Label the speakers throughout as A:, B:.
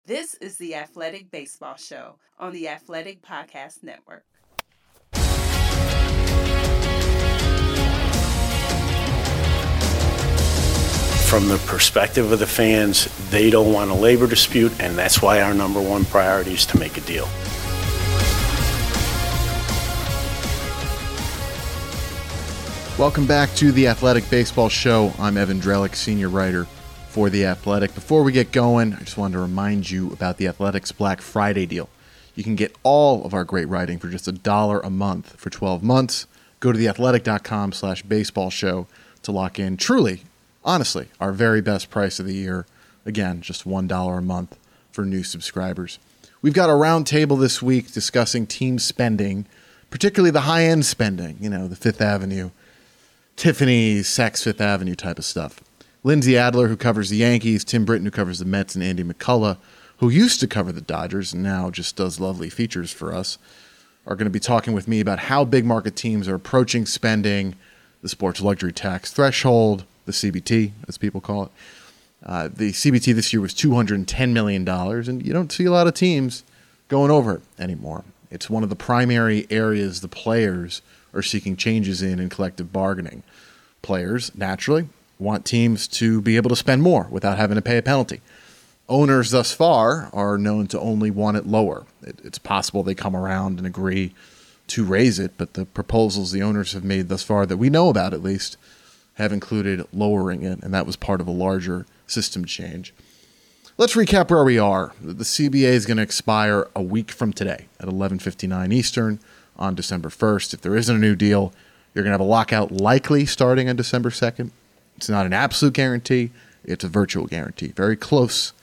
A: This is the Athletic Baseball Show on the Athletic Podcast Network.
B: From the perspective of the fans, they don't want a labor dispute, and that's why our number one priority is to make a deal.
C: Welcome back to the Athletic Baseball Show. I'm Evan Drellick, senior writer for The Athletic. Before we get going, I just wanted to remind you about The Athletic's Black Friday deal. You can get all of our great writing for just $1 a month for 12 months. Go to theathletic.com/baseball show to lock in truly, honestly, our very best price of the year. Again, just $1 a month for new subscribers. We've got a round table this week discussing team spending, particularly the high-end spending, the Fifth Avenue, Tiffany's, Saks Fifth Avenue type of stuff. Lindsay Adler, who covers the Yankees, Tim Britton, who covers the Mets, and Andy McCullough, who used to cover the Dodgers and now just does lovely features for us, are going to be talking with me about how big market teams are approaching spending, the sports luxury tax threshold, the CBT, as people call it. The CBT this year was $210 million, and you don't see a lot of teams going over it anymore. It's one of the primary areas the players are seeking changes in collective bargaining. Players, naturally, want teams to be able to spend more without having to pay a penalty. Owners thus far are known to only want it lower. It's possible they come around and agree to raise it, but the proposals the owners have made thus far that we know about at least have included lowering it, and that was part of a larger system change. Let's recap where we are. The CBA is going to expire a week from today at 11:59 Eastern on December 1st. If there isn't a new deal, you're going to have a lockout likely starting on December 2nd. It's not an absolute guarantee. It's a virtual guarantee. Very close,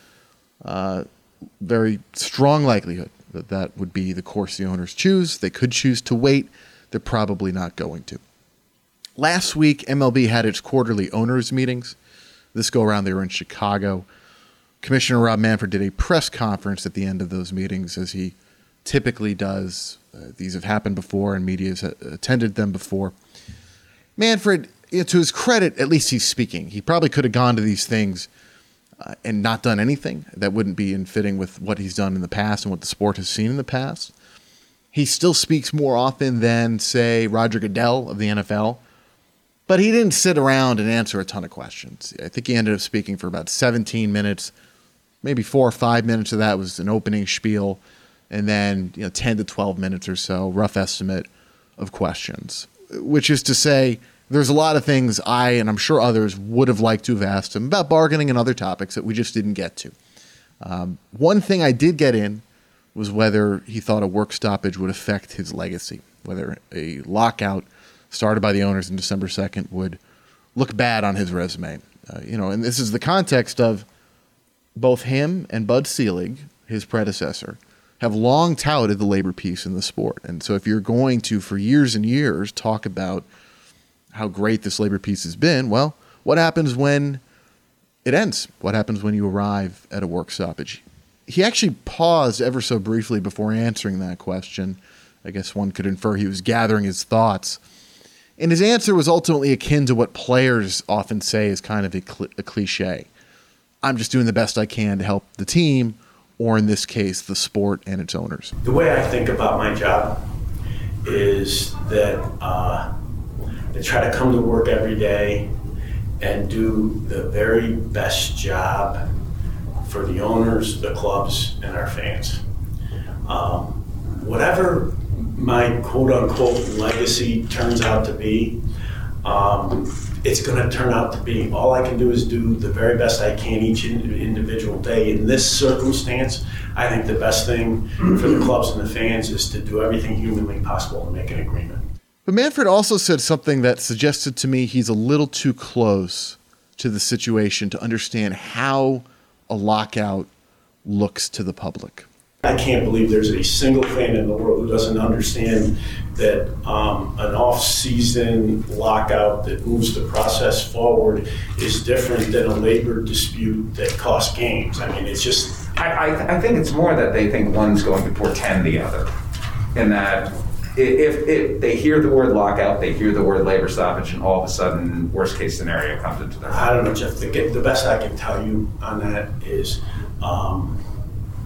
C: very strong likelihood that that would be the course the owners choose. They could choose to wait. They're probably not going to. Last week, MLB had its quarterly owners meetings. This go around, they were in Chicago. Commissioner Rob Manfred did a press conference at the end of those meetings, as he typically does. These have happened before, and media has attended them before. Manfred, to his credit, at least he's speaking. He probably could have gone to these things and not done anything. That wouldn't be in fitting with what he's done in the past and what the sport has seen in the past. He still speaks more often than, say, Roger Goodell of the NFL. But he didn't sit around and answer a ton of questions. I think he ended up speaking for about 17 minutes. Maybe 4 or 5 minutes of that was an opening spiel. And then 10 to 12 minutes or so, rough estimate, of questions. Which is to say, there's a lot of things I, and I'm sure others, would have liked to have asked him about bargaining and other topics that we just didn't get to. One thing I did get in was whether he thought a work stoppage would affect his legacy, whether a lockout started by the owners on December 2nd would look bad on his resume. And this is the context of both him and Bud Selig, his predecessor, have long touted the labor peace in the sport. And so if you're going to, for years and years, talk about how great this labor peace has been, well, what happens when it ends? What happens when you arrive at a work stoppage? He actually paused ever so briefly before answering that question. I guess one could infer he was gathering his thoughts. And his answer was ultimately akin to what players often say is kind of a cliche. I'm just doing the best I can to help the team, or in this case, the sport and its owners.
B: The way I think about my job is that I try to come to work every day and do the very best job for the owners, the clubs, and our fans. Whatever my quote-unquote legacy turns out to be, it's going to turn out to be. All I can do is do the very best I can each individual day. In this circumstance, I think the best thing for the clubs and the fans is to do everything humanly possible to make an agreement.
C: But Manfred also said something that suggested to me he's a little too close to the situation to understand how a lockout looks to the public.
B: I can't believe there's a single fan in the world who doesn't understand that an off-season lockout that moves the process forward is different than a labor dispute that costs games. I mean, it's just...
D: I think it's more that they think one's going to portend the other. In that if they hear the word lockout, they hear the word labor stoppage, and all of a sudden, worst-case scenario comes into their mind.
B: I don't know, Jeff. The best I can tell you on that is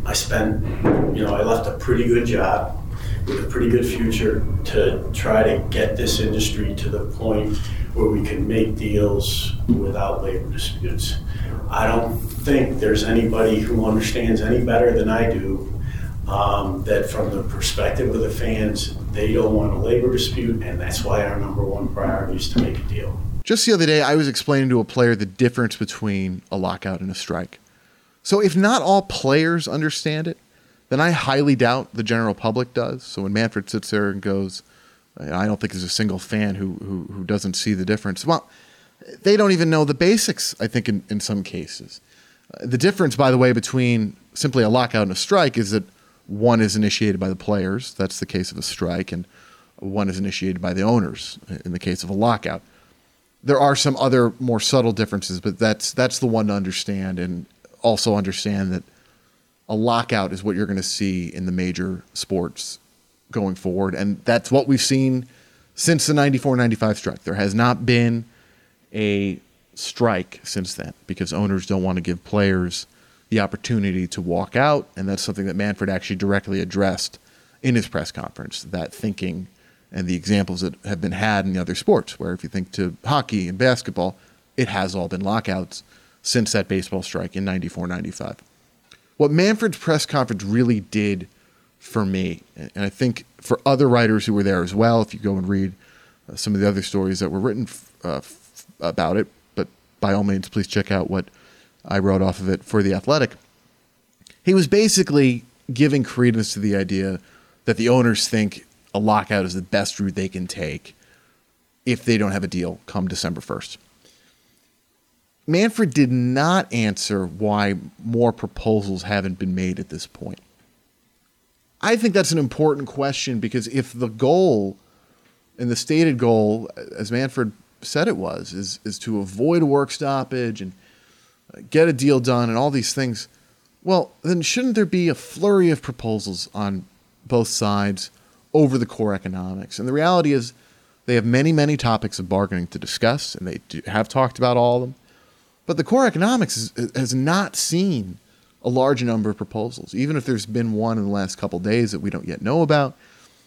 B: I left a pretty good job with a pretty good future to try to get this industry to the point where we can make deals without labor disputes. I don't think there's anybody who understands any better than I do that from the perspective of the fans, they don't want a labor dispute, and that's why our number one priority is to make a deal.
C: Just the other day, I was explaining to a player the difference between a lockout and a strike. So if not all players understand it, then I highly doubt the general public does. So when Manfred sits there and goes, I don't think there's a single fan who doesn't see the difference. Well, they don't even know the basics, I think, in some cases. The difference, by the way, between simply a lockout and a strike is that one is initiated by the players. That's the case of a strike. And one is initiated by the owners in the case of a lockout. There are some other more subtle differences, but that's the one to understand, and also understand that a lockout is what you're going to see in the major sports going forward. And that's what we've seen since the 94-95 strike. There has not been a strike since then because owners don't want to give players the opportunity to walk out. And that's something that Manfred actually directly addressed in his press conference, that thinking and the examples that have been had in the other sports, where if you think to hockey and basketball, it has all been lockouts since that baseball strike in 94-95. What Manfred's press conference really did for me, and I think for other writers who were there as well, if you go and read some of the other stories that were written about it, but by all means, please check out what I wrote off of it for The Athletic. He was basically giving credence to the idea that the owners think a lockout is the best route they can take if they don't have a deal come December 1st. Manfred did not answer why more proposals haven't been made at this point. I think that's an important question because if the goal, and the stated goal, as Manfred said it was, is to avoid a work stoppage and get a deal done and all these things, well, then shouldn't there be a flurry of proposals on both sides over the core economics? And the reality is they have many, many topics of bargaining to discuss, and they have talked about all of them. But the core economics has not seen a large number of proposals. Even if there's been one in the last couple of days that we don't yet know about,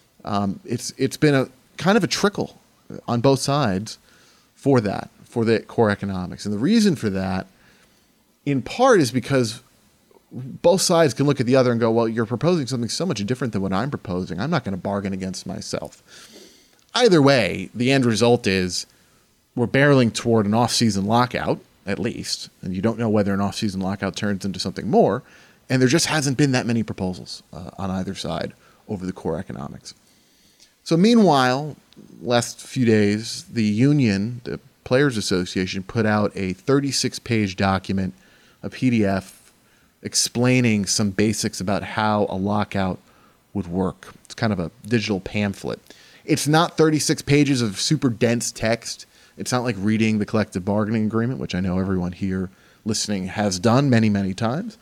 C: it's been a kind of a trickle on both sides for the core economics. And the reason for that, in part, is because both sides can look at the other and go, well, you're proposing something so much different than what I'm proposing. I'm not going to bargain against myself. Either way, the end result is we're barreling toward an off-season lockout, at least, and you don't know whether an off-season lockout turns into something more, and there just hasn't been that many proposals on either side over the core economics. So meanwhile, last few days, the union, the Players Association, put out a 36-page document, a PDF, explaining some basics about how a lockout would work. It's kind of a digital pamphlet. It's not 36 pages of super dense text. It's not like reading the collective bargaining agreement, which I know everyone here listening has done many, many times.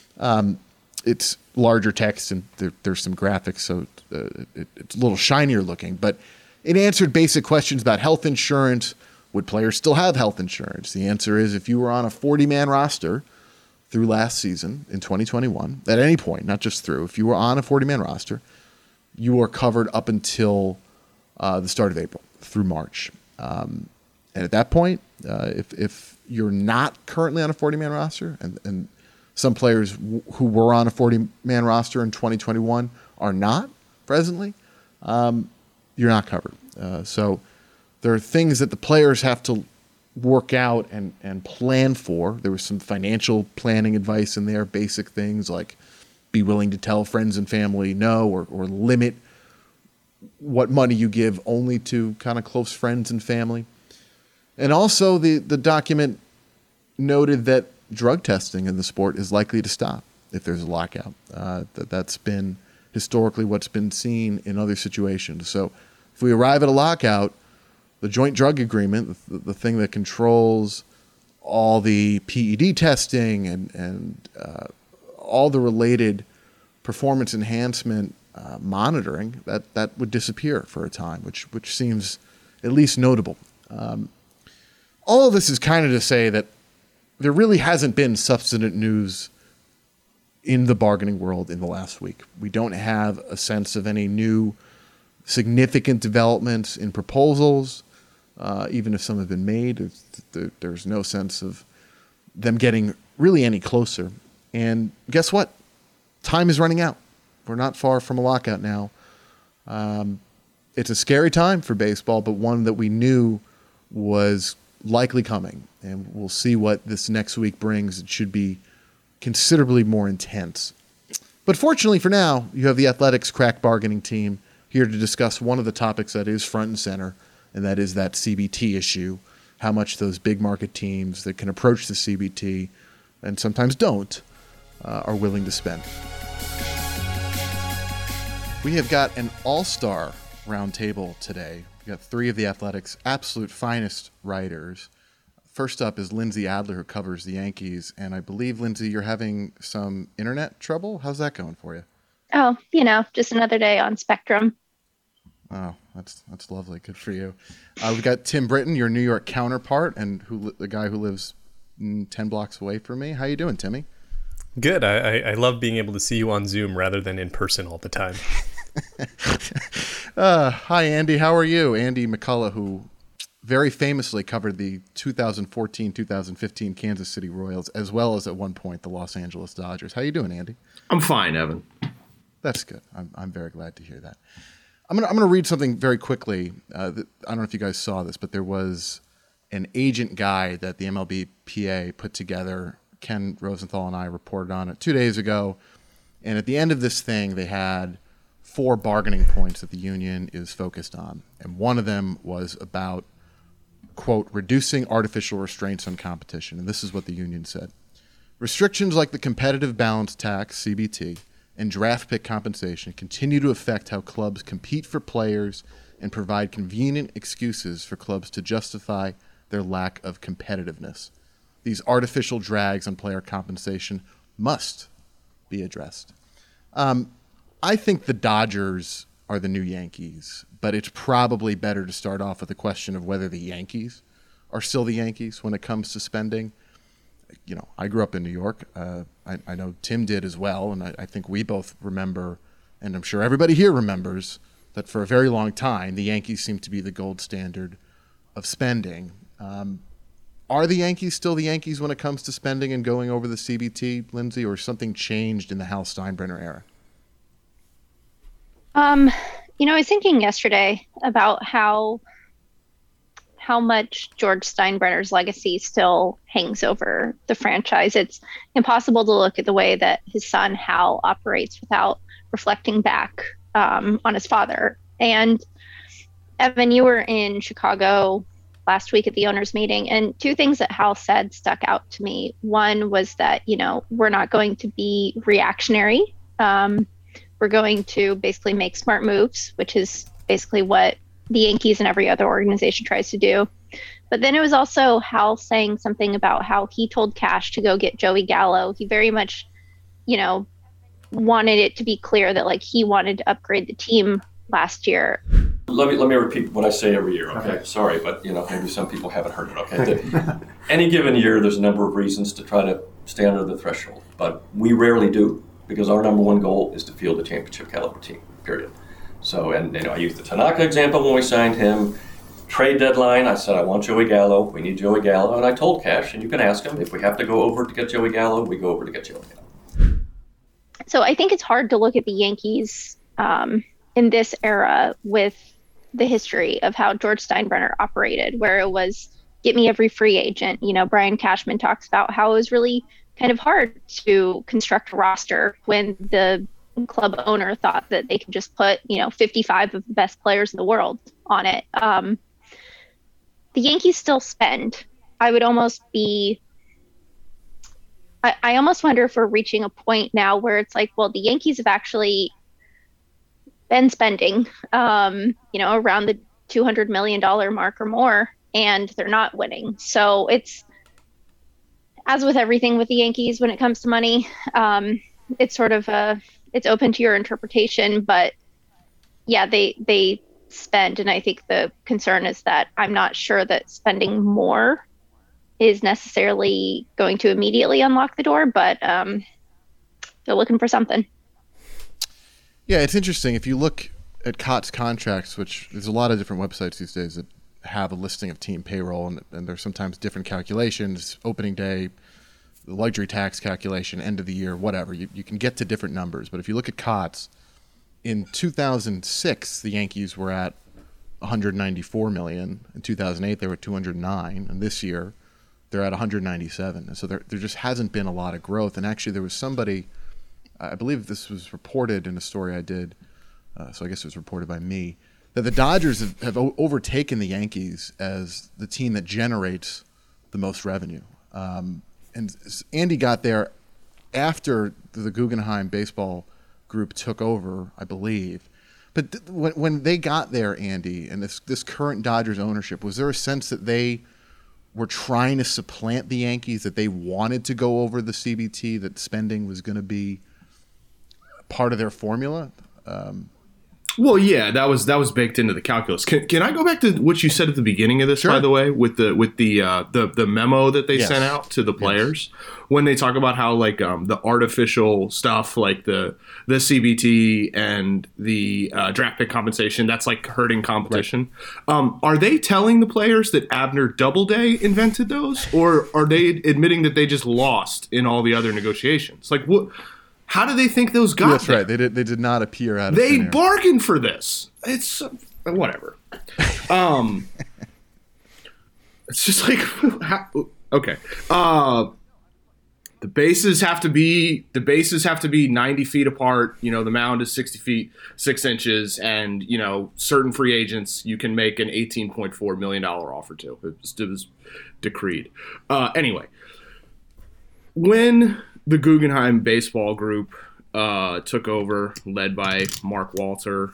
C: It's larger text and there's some graphics, so it's a little shinier looking. But it answered basic questions about health insurance. Would players still have health insurance? The answer is if you were on a 40-man roster through last season in 2021, at any point, not just through, if you were on a 40-man roster, you were covered up until the start of April through March. And at that point, if you're not currently on a 40-man roster, and some players who were on a 40-man roster in 2021 are not presently, you're not covered. So there are things that the players have to work out and plan for. There was some financial planning advice in there, basic things like be willing to tell friends and family no, or limit what money you give only to kind of close friends and family. And also the document noted that drug testing in the sport is likely to stop if there's a lockout. That's been historically what's been seen in other situations. So if we arrive at a lockout, the joint drug agreement, the thing that controls all the PED testing and all the related performance enhancement monitoring, that would disappear for a time, which seems at least notable. All of this is kind of to say that there really hasn't been substantive news in the bargaining world in the last week. We don't have a sense of any new significant developments in proposals, even if some have been made. There's no sense of them getting really any closer. And guess what? Time is running out. We're not far from a lockout now. It's a scary time for baseball, but one that we knew was likely coming. And we'll see what this next week brings. It should be considerably more intense. But fortunately for now, you have the Athletics crack bargaining team here to discuss one of the topics that is front and center, and that is that CBT issue, how much those big market teams that can approach the CBT and sometimes don't are willing to spend. We have got an all-star roundtable today. We've got three of the Athletics' absolute finest writers. First up is Lindsay Adler, who covers the Yankees. And I believe, Lindsay, you're having some internet trouble. How's that going for you?
E: Oh, just another day on Spectrum.
C: Oh, that's lovely. Good for you. We've got Tim Britton, your New York counterpart, and the guy who lives 10 blocks away from me. How you doing, Timmy?
F: Good. I love being able to see you on Zoom rather than in person all the time.
C: Hi, Andy. How are you? Andy McCullough, who very famously covered the 2014-2015 Kansas City Royals, as well as at one point the Los Angeles Dodgers. How you doing, Andy?
G: I'm fine, Evan.
C: That's good. I'm very glad to hear that. I'm gonna read something very quickly. I don't know if you guys saw this, but there was an agent guide that the MLBPA put together. Ken Rosenthal and I reported on it 2 days ago. And at the end of this thing, they had 4 bargaining points that the union is focused on. And one of them was about, quote, reducing artificial restraints on competition. And this is what the union said. Restrictions like the competitive balance tax, CBT, and draft pick compensation continue to affect how clubs compete for players and provide convenient excuses for clubs to justify their lack of competitiveness. These artificial drags on player compensation must be addressed. I think the Dodgers are the new Yankees, but it's probably better to start off with a question of whether the Yankees are still the Yankees when it comes to spending. You know, I grew up in New York. I know Tim did as well, and I think we both remember, and I'm sure everybody here remembers, that for a very long time, the Yankees seemed to be the gold standard of spending. Are the Yankees still the Yankees when it comes to spending and going over the CBT, Lindsay, or something changed in the Hal Steinbrenner era?
E: I was thinking yesterday about how much George Steinbrenner's legacy still hangs over the franchise. It's impossible to look at the way that his son Hal operates without reflecting back on his father. And Evan, you were in Chicago last week at the owners meeting, and 2 things that Hal said stuck out to me. One was that, we're not going to be reactionary. We're going to basically make smart moves, which is basically what the Yankees and every other organization tries to do. But then it was also Hal saying something about how he told Cash to go get Joey Gallo. He very much, wanted it to be clear that he wanted to upgrade the team last year.
H: Let me repeat what I say every year, okay? Sorry, but maybe some people haven't heard it, okay? Any given year, there's a number of reasons to try to stay under the threshold, but we rarely do, because our number one goal is to field a championship caliber team, period. So, and I used the Tanaka example when we signed him. Trade deadline, I said, I want Joey Gallo. We need Joey Gallo. And I told Cash, and you can ask him, if we have to go over to get Joey Gallo, we go over to get Joey Gallo.
E: So I think it's hard to look at the Yankees in this era with the history of how George Steinbrenner operated, where it was get me every free agent. Brian Cashman talks about how it was really kind of hard to construct a roster when the club owner thought that they could just put 55 of the best players in the world on it. The Yankees still spend. I would almost be I almost wonder if we're reaching a point now where it's like, well, the Yankees have actually been spending around the $200 million mark or more, and they're not winning. So it's, as with everything with the Yankees when it comes to money, it's sort of it's open to your interpretation, but yeah, they spend. And I think the concern is that I'm not sure that spending more is necessarily going to immediately unlock the door, but they're looking for something.
C: Yeah, it's interesting. If you look at Cott's contracts, which there's a lot of different websites these days that have a listing of team payroll, and there's sometimes different calculations, opening day, the luxury tax calculation, end of the year, whatever. You can get to different numbers. But if you look at Cott's, in 2006, the Yankees were at $194 million. In 2008, they were 209, and this year they're at 197. And so there just hasn't been a lot of growth. And actually, there was somebody, I believe this was reported in a story I did, so I guess it was reported by me, that the Dodgers have overtaken the Yankees as the team that generates the most revenue. And Andy got there after the Guggenheim Baseball Group took over, I believe. But when they got there, Andy, and this current Dodgers ownership, was there a sense that they were trying to supplant the Yankees, that they wanted to go over the CBT, that spending was going to be part of their formula?
G: Well, yeah, that was baked into the calculus. Can I go back to what you said at the beginning of this,
C: Sure.
G: by the way, with the memo that they
C: Yes.
G: sent out to the players when they talk about how like the artificial stuff like the CBT and the draft pick compensation, that's like hurting competition. Right. Are they telling the players that Abner Doubleday invented those, or are they admitting that they just lost in all the other negotiations? Like what? How do they think those got
C: That's
G: there?
C: right. They did not appear out of
G: They
C: thin air.
G: bargained for this. It's whatever. It's just like okay. The bases have to be 90 feet apart. You know, the mound is 60 feet 6 inches, and you know, certain free agents you can make an $18.4 million offer to. It was decreed. Anyway, when the Guggenheim Baseball Group took over, led by Mark Walter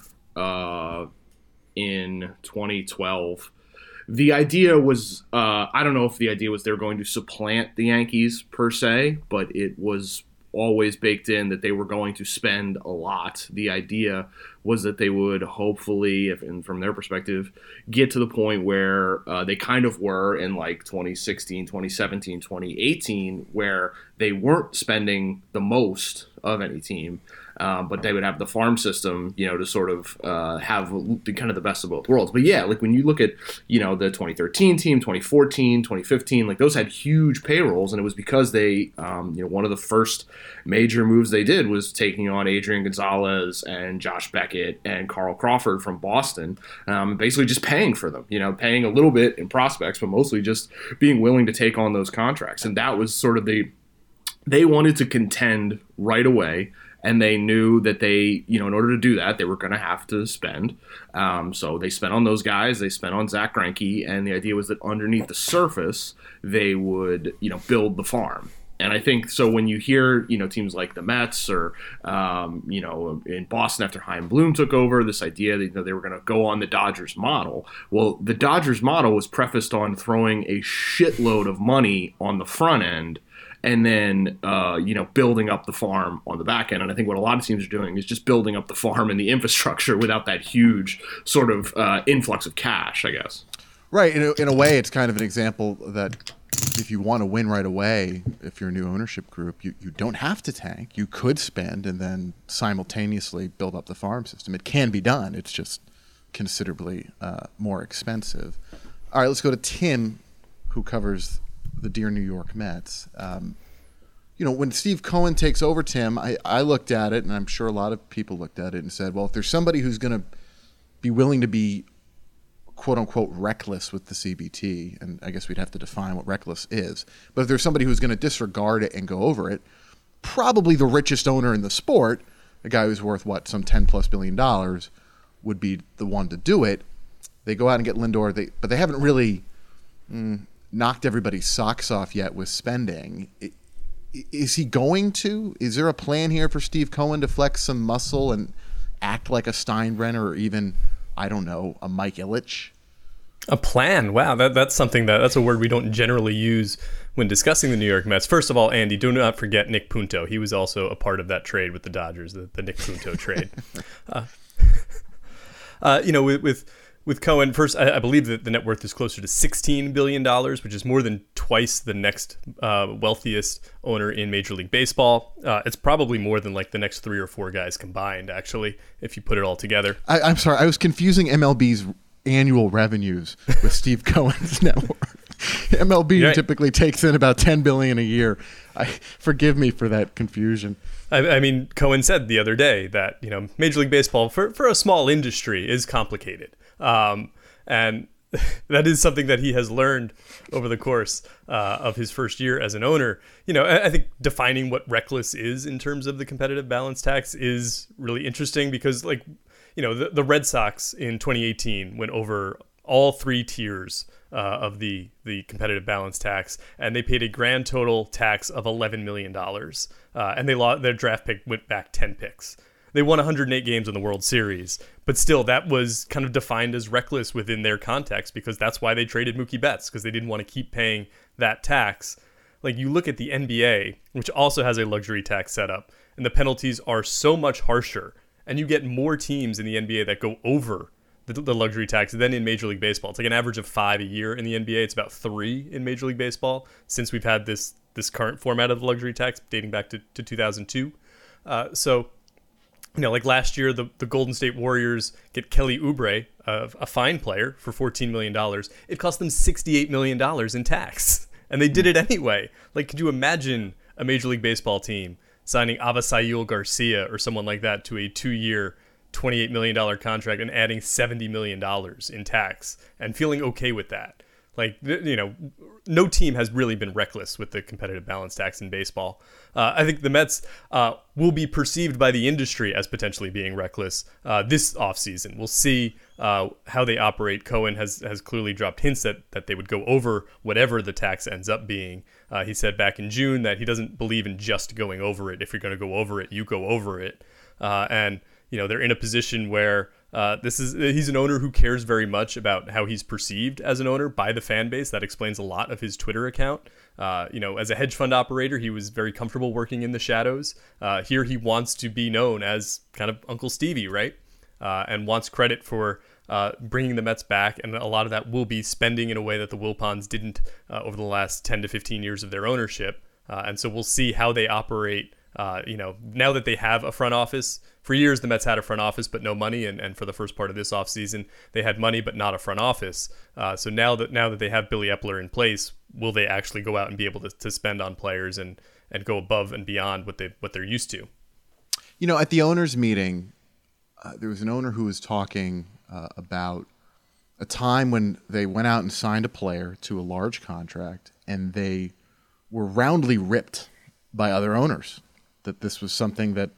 G: in 2012. The idea was, I don't know if the idea was they were going to supplant the Yankees per se, but it was always baked in that they were going to spend a lot. The idea was that they would hopefully, and from their perspective, get to the point where they kind of were in like 2016, 2017, 2018, where they weren't spending the most of any team, but they would have the farm system, you know, to sort of have the kind of the best of both worlds. But yeah, like when you look at, you know, the 2013 team, 2014, 2015, like those had huge payrolls, and it was because they, you know, one of the first major moves they did was taking on Adrian Gonzalez and Josh Beckett and Carl Crawford from Boston, basically just paying for them, you know, paying a little bit in prospects, but mostly just being willing to take on those contracts. And that was sort of they wanted to contend right away. And they knew that they, you know, in order to do that, they were going to have to spend. So they spent on those guys. They spent on Zach Greinke. And the idea was that underneath the surface, they would, you know, build the farm. And I think so when you hear, you know, teams like the Mets or, you know, in Boston after Chaim Bloom took over, this idea that, you know, they were going to go on the Dodgers model. Well, the Dodgers model was prefaced on throwing a shitload of money on the front end and then, you know, building up the farm on the back end. And I think what a lot of teams are doing is just building up the farm and the infrastructure without that huge sort of influx of cash, I guess.
C: Right. In a way, it's kind of an example that if you want to win right away, if you're a new ownership group, you don't have to tank. You could spend and then simultaneously build up the farm system. It can be done. It's just considerably more expensive. All right, let's go to Tim, who covers the dear New York Mets. You know, when Steve Cohen takes over, Tim, I looked at it, and I'm sure a lot of people looked at it and said, well, if there's somebody who's going to be willing to be quote-unquote reckless with the CBT, and I guess we'd have to define what reckless is, but if there's somebody who's going to disregard it and go over it, probably the richest owner in the sport, a guy who's worth, some $10+ billion, would be the one to do it. They go out and get Lindor, but they haven't really knocked everybody's socks off yet with spending. Is he going to? Is there a plan here for Steve Cohen to flex some muscle and act like a Steinbrenner or even, I don't know, a Mike Ilitch?
F: A plan? Wow, that's a word we don't generally use when discussing the New York Mets. First of all, Andy, do not forget Nick Punto. He was also a part of that trade with the Dodgers, the Nick Punto trade. You know, with with Cohen, first, I believe that the net worth is closer to $16 billion, which is more than twice the next wealthiest owner in Major League Baseball. It's probably more than like the next 3 or 4 guys combined, actually, if you put it all together.
C: I'm sorry, I was confusing MLB's annual revenues with Steve Cohen's net worth. MLB typically takes in about $10 billion a year. Forgive me for that confusion.
F: I mean, Cohen said the other day that, you know, Major League Baseball for a small industry is complicated. And that is something that he has learned over the course of his first year as an owner. You know, I think defining what reckless is in terms of the competitive balance tax is really interesting because, like, you know, the Red Sox in 2018 went over all 3 tiers of the competitive balance tax, and they paid a grand total tax of $11 million. And their draft pick went back 10 picks. They won 108 games in the World Series, but still that was kind of defined as reckless within their context because that's why they traded Mookie Betts, because they didn't want to keep paying that tax. Like, you look at the NBA, which also has a luxury tax setup, and the penalties are so much harsher, and you get more teams in the NBA that go over the luxury tax than in Major League Baseball. It's like an average of 5 a year in the NBA. It's about 3 in Major League Baseball since we've had this current format of the luxury tax dating back to 2002. So, you know, like last year, the Golden State Warriors get Kelly Oubre, a fine player, for $14 million. It cost them $68 million in tax, and they did it anyway. Like, could you imagine a Major League Baseball team signing Avisail Garcia or someone like that to a 2-year, $28 million contract and adding $70 million in tax and feeling okay with that? Like, you know, no team has really been reckless with the competitive balance tax in baseball. I think the Mets will be perceived by the industry as potentially being reckless this offseason. We'll see how they operate. Cohen has clearly dropped hints that they would go over whatever the tax ends up being. He said back in June that he doesn't believe in just going over it. If you're going to go over it, you go over it. And, you know, they're in a position where he's an owner who cares very much about how he's perceived as an owner by the fan base. That explains a lot of his Twitter account. You know, as a hedge fund operator, he was very comfortable working in the shadows. Here he wants to be known as kind of Uncle Stevie, right? And wants credit for bringing the Mets back. And a lot of that will be spending in a way that the Wilpons didn't over the last 10 to 15 years of their ownership. And so we'll see how they operate. You know, now that they have a front office. For years, the Mets had a front office but no money, and for the first part of this offseason, they had money but not a front office. So now that they have Billy Epler in place, will they actually go out and be able to spend on players and go above and beyond what they're used to?
C: You know, at the owners' meeting, there was an owner who was talking about a time when they went out and signed a player to a large contract, and they were roundly ripped by other owners. That this was something that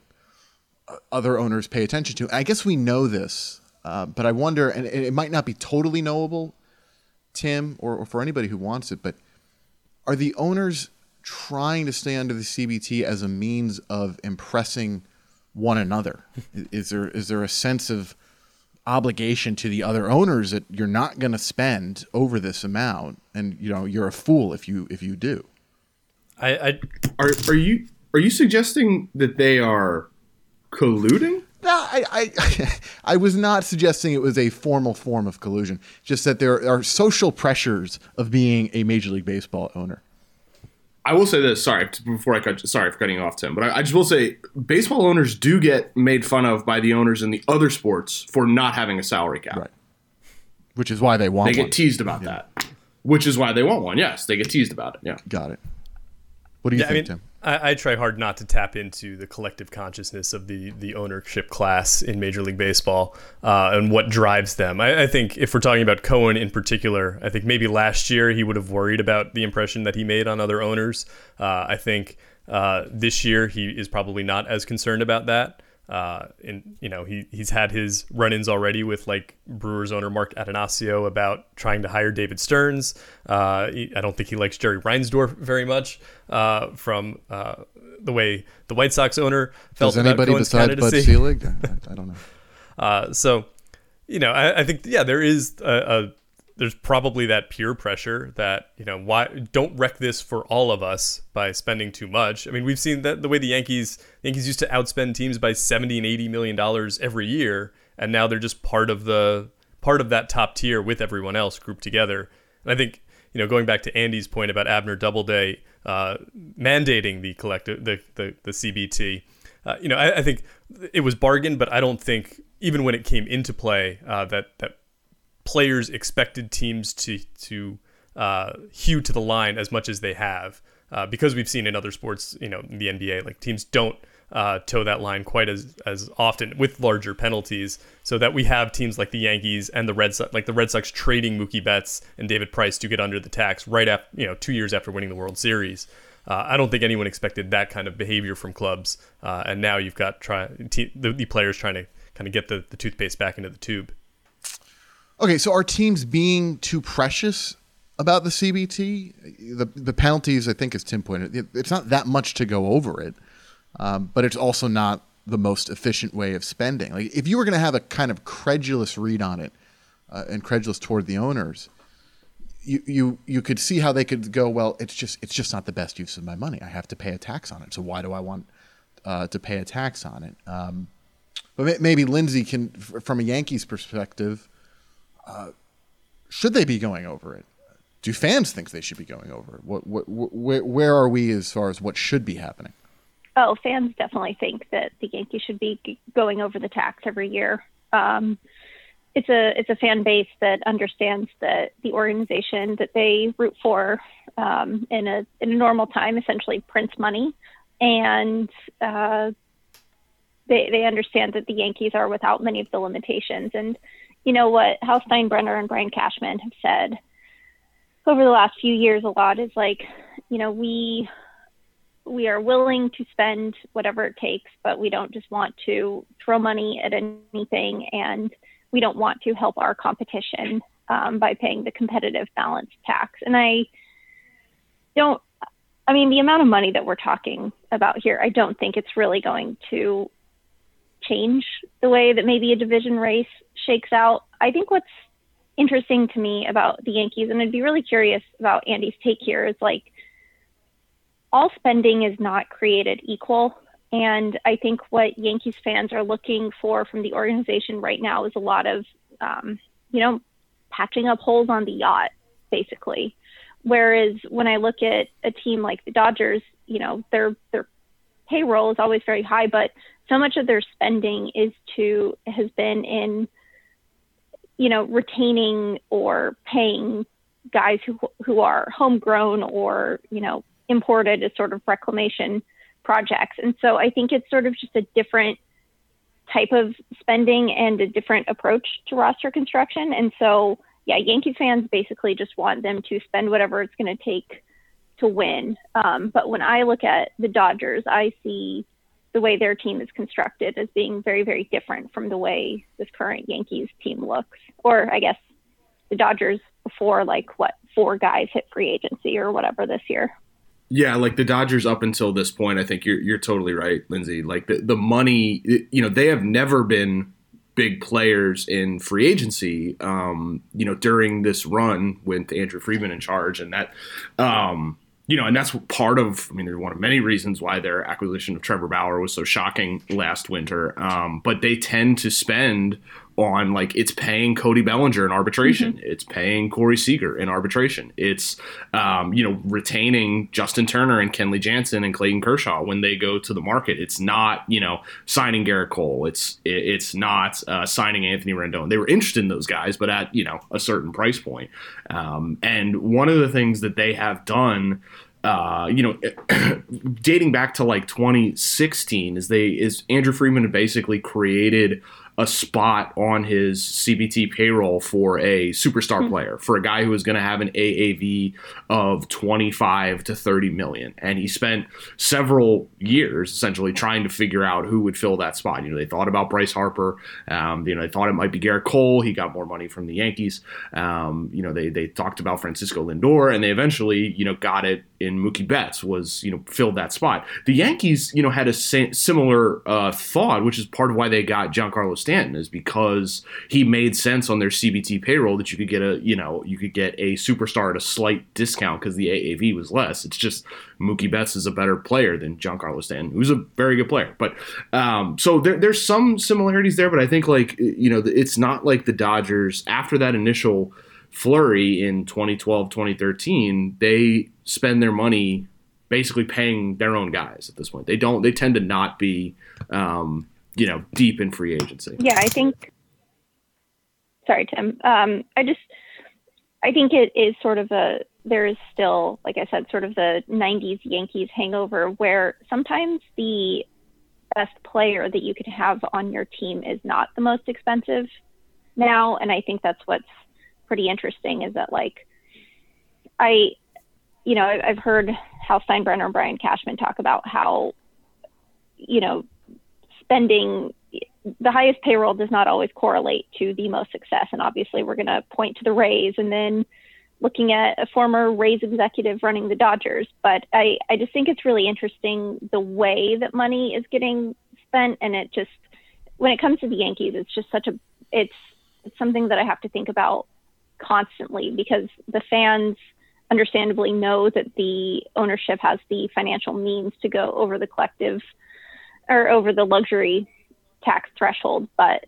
C: other owners pay attention to. I guess we know this, but I wonder, and it might not be totally knowable, Tim, or for anybody who wants it, but are the owners trying to stay under the CBT as a means of impressing one another? Is there a sense of obligation to the other owners that you're not going to spend over this amount, and you know you're a fool if you do?
G: Are you suggesting that they are colluding?
C: No, I was not suggesting it was a formal form of collusion. Just that there are social pressures of being a Major League Baseball owner.
G: I will say this. Sorry for cutting you off, Tim. But I just will say, baseball owners do get made fun of by the owners in the other sports for not having a salary cap.
C: Right. Which is why they want one.
G: They get teased about that. Which is why they want one. Yes, they get teased about it. Yeah.
C: Got it. What do you think, Tim?
F: I try hard not to tap into the collective consciousness of the ownership class in Major League Baseball and what drives them. I think if we're talking about Cohen in particular, I think maybe last year he would have worried about the impression that he made on other owners. I think this year he is probably not as concerned about that. He's had his run-ins already with like Brewers owner Mark Atanasio about trying to hire David Stearns. I don't think he likes Jerry Reinsdorf very much from the way the White Sox owner felt
C: Does
F: about
C: anybody
F: Cohen's
C: besides Bud
F: candidacy.
C: Selig? I don't know.
F: So, I think there is there's probably that peer pressure that, why don't wreck this for all of us by spending too much. I mean, we've seen that the way the Yankees used to outspend teams by $70 and $80 million every year, and now they're just part of the part of that top tier with everyone else grouped together. And I think, going back to Andy's point about Abner Doubleday mandating the collective, the CBT, I think it was bargained, but I don't think even when it came into play that players expected teams to hew to the line as much as they have, because we've seen in other sports, in the NBA, like teams don't toe that line quite as often with larger penalties, so that we have teams like the Yankees and the Red Sox trading Mookie Betts and David Price to get under the tax right after 2 years after winning the World Series. I don't think anyone expected that kind of behavior from clubs, and now you've got the players trying to kind of get the toothpaste back into the tube.
C: Okay, so are teams being too precious about the CBT? The penalties, I think, as Tim pointed, it's not that much to go over it. But it's also not the most efficient way of spending. Like, if you were going to have a kind of credulous read on it, and credulous toward the owners, you could see how they could go, well, it's just not the best use of my money. I have to pay a tax on it. So why do I want to pay a tax on it? But maybe Lindsay can, from a Yankees perspective, should they be going over it? Do fans think they should be going over it? Where are we as far as what should be happening?
E: Oh, fans definitely think that the Yankees should be going over the tax every year. It's a fan base that understands that the organization that they root for in a normal time essentially prints money, and they understand that the Yankees are without many of the limitations. And you know what Hal Steinbrenner and Brian Cashman have said over the last few years a lot is like, we are willing to spend whatever it takes, but we don't just want to throw money at anything, and we don't want to help our competition by paying the competitive balance tax. And the amount of money that we're talking about here, I don't think it's really going to change the way that maybe a division race shakes out. I think what's interesting to me about the Yankees, and I'd be really curious about Andy's take here, is like, all spending is not created equal. And I think what Yankees fans are looking for from the organization right now is a lot of, patching up holes on the yacht, basically. Whereas when I look at a team like the Dodgers, their payroll is always very high, but so much of their spending has been in, retaining or paying guys who are homegrown or, imported as sort of reclamation projects. And so I think it's sort of just a different type of spending and a different approach to roster construction. And so, Yankees fans basically just want them to spend whatever it's going to take to win. But when I look at the Dodgers, I see the way their team is constructed as being very, very different from the way this current Yankees team looks. Or I guess the Dodgers before, 4 guys hit free agency or whatever this year.
G: Yeah, like the Dodgers up until this point, I think you're totally right, Lindsay. Like the money, they have never been big players in free agency, during this run with Andrew Friedman in charge. And that, and that's part of, they're one of many reasons why their acquisition of Trevor Bauer was so shocking last winter. But they tend to spend on, it's paying Cody Bellinger in arbitration. Mm-hmm. It's paying Corey Seager in arbitration. It's, retaining Justin Turner and Kenley Jansen and Clayton Kershaw when they go to the market. It's not, signing Garrett Cole. It's not signing Anthony Rendon. They were interested in those guys, but at, a certain price point. And one of the things that they have done, dating back to 2016 is Andrew Friedman basically created a spot on his CBT payroll for a superstar player, for a guy who was going to have an AAV of 25 to 30 million. And he spent several years essentially trying to figure out who would fill that spot. They thought about Bryce Harper. They thought it might be Garrett Cole. He got more money from the Yankees. They talked about Francisco Lindor, and they eventually, got it in Mookie Betts filled that spot. The Yankees, had a similar thought, which is part of why they got Giancarlo Stanton is because he made sense on their CBT payroll that you could get a superstar at a slight discount because the AAV was less. It's just Mookie Betts is a better player than Giancarlo Stanton, who's a very good player. But so there's some similarities there, but I think it's not like the Dodgers after that initial flurry in 2012, 2013, they spend their money basically paying their own guys at this point. They tend to not be, deep in free agency.
E: Yeah, I think, sorry, Tim. I think it is sort of there is still, like I said, sort of the 90s Yankees hangover where sometimes the best player that you could have on your team is not the most expensive now. And I think that's what's pretty interesting is that I've heard Hal Steinbrenner and Brian Cashman talk about how, spending the highest payroll does not always correlate to the most success. And obviously we're going to point to the Rays and then looking at a former Rays executive running the Dodgers. But I just think it's really interesting the way that money is getting spent. And it just, when it comes to the Yankees, it's just it's something that I have to think about constantly because the fans understandably know that the ownership has the financial means to go over the collective or over the luxury tax threshold, but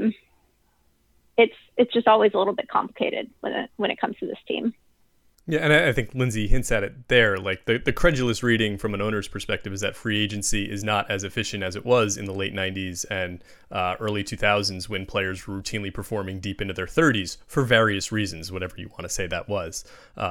E: it's just always a little bit complicated when it comes to this team.
F: Yeah, and I think Lindsay hints at it there. Like the credulous reading from an owner's perspective is that free agency is not as efficient as it was in the late 90s and early 2000s when players were routinely performing deep into their 30s for various reasons, whatever you want to say that was.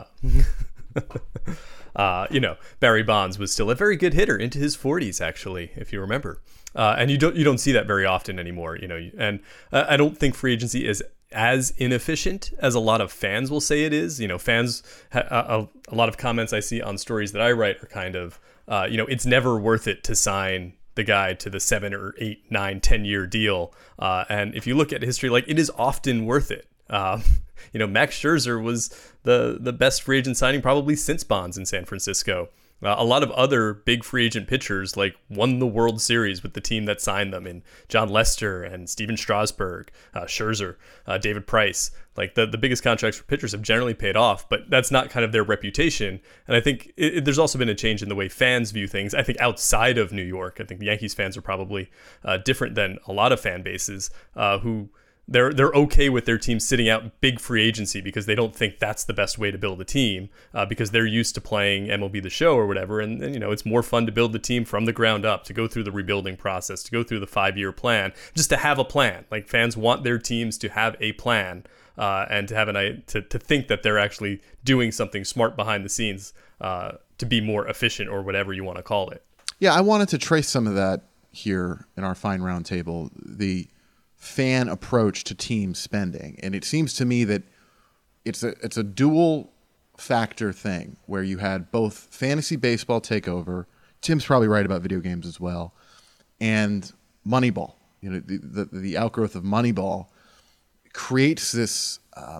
F: Barry Bonds was still a very good hitter into his 40s, actually, if you remember. And you don't see that very often anymore. And I don't think free agency is as inefficient as a lot of fans will say it is. Fans, a lot of comments I see on stories that I write are kind of, it's never worth it to sign the guy to the 7 or 8, 9, 10-year deal. And if you look at history, it is often worth it. Max Scherzer was the best free agent signing probably since Bonds in San Francisco. A lot of other big free agent pitchers won the World Series with the team that signed them in John Lester and Steven Strasburg, Scherzer, David Price. The biggest contracts for pitchers have generally paid off, but that's not kind of their reputation. And I think there's also been a change in the way fans view things. I think outside of New York, I think the Yankees fans are probably different than a lot of fan bases who they're okay with their team sitting out big free agency because they don't think that's the best way to build a team because they're used to playing MLB The Show or whatever. And it's more fun to build the team from the ground up, to go through the rebuilding process, to go through the 5-year plan, just to have a plan. Fans want their teams to have a plan and to have to think that they're actually doing something smart behind the scenes to be more efficient or whatever you want to call it.
C: Yeah, I wanted to trace some of that here in our fine round table. The fan approach to team spending, and it seems to me that it's a dual factor thing where you had both fantasy baseball take over. Tim's probably right about video games as well, and Moneyball. The outgrowth of Moneyball creates this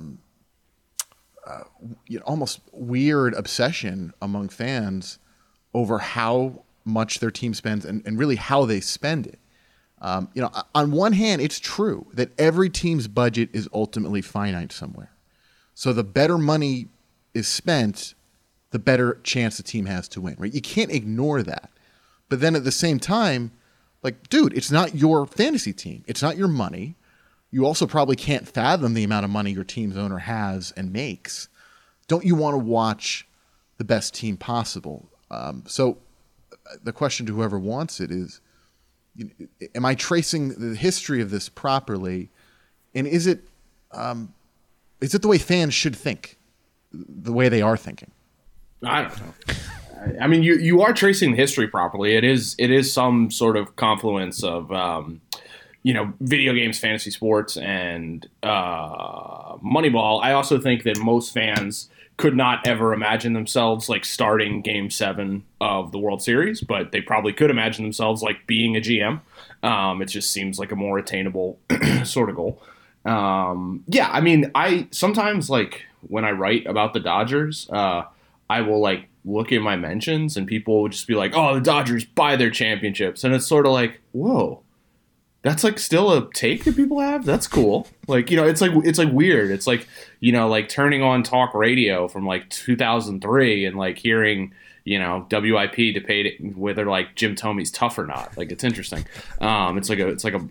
C: almost weird obsession among fans over how much their team spends and really how they spend it. On one hand, it's true that every team's budget is ultimately finite somewhere. So the better money is spent, the better chance the team has to win, right? You can't ignore that. But then at the same time, dude, it's not your fantasy team. It's not your money. You also probably can't fathom the amount of money your team's owner has and makes. Don't you want to watch the best team possible? So the question to whoever wants it is, am I tracing the history of this properly? And is it the way fans should think, the way they are thinking?
G: I don't know. I mean, you are tracing the history properly. It is some sort of confluence of, video games, fantasy sports, and Moneyball. I also think that most fans could not ever imagine themselves starting Game 7 of the World Series, but they probably could imagine themselves being a GM. It just seems like a more attainable sort of goal. I mean, I sometimes when I write about the Dodgers, I will look at my mentions and people will just be like, "Oh, the Dodgers buy their championships," and it's sort of whoa, That's like still a take that people have. That's cool. Like, it's like weird. It's like, like turning on talk radio from like 2003 and like hearing, WIP debate whether like Jim Thomey's tough or not. Like, it's interesting. It's like